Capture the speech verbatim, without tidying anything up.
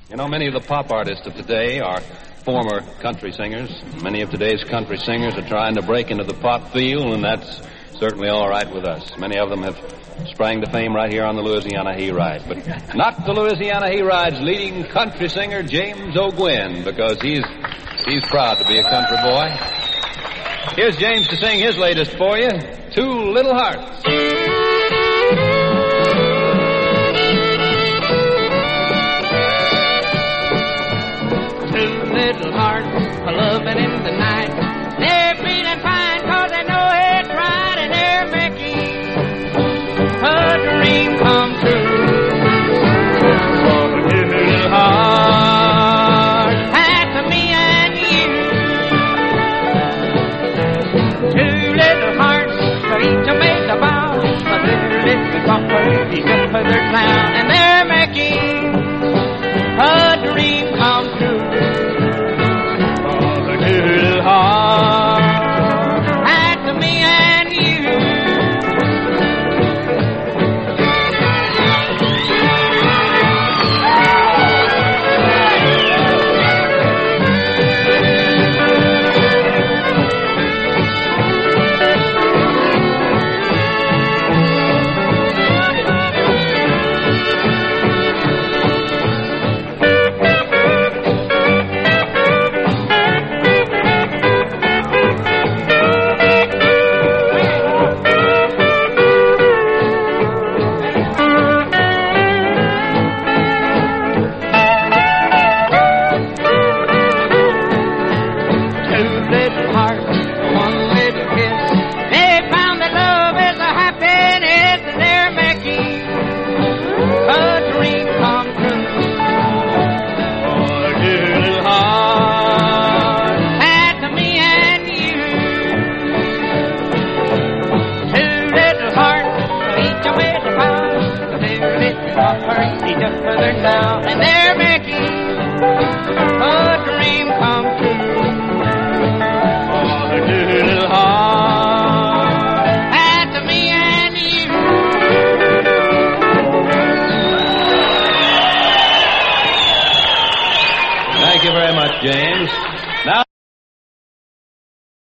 You know, many of the pop artists of today are former country singers. Many of today's country singers are trying to break into the pop field, and that's certainly all right with us. Many of them have sprang to fame right here on the Louisiana Hayride, but not the Louisiana Hayride's leading country singer, James O'Gwen, because he's he's proud to be a country boy. Here's James to sing his latest for you, Two Little Hearts. Little hearts are loving in the night. They're feeling fine cause they know it's right, and they're making a dream come true. For the two little hearts, that's me and you. Two little hearts, but each a made a vow. But they're little papa, he's just for their clown, and they're making a dream come true. Little heart, that's me and you. Now, and they're making a dream come true. Oh, the two little hearts, that's me and you. Thank you very much, James.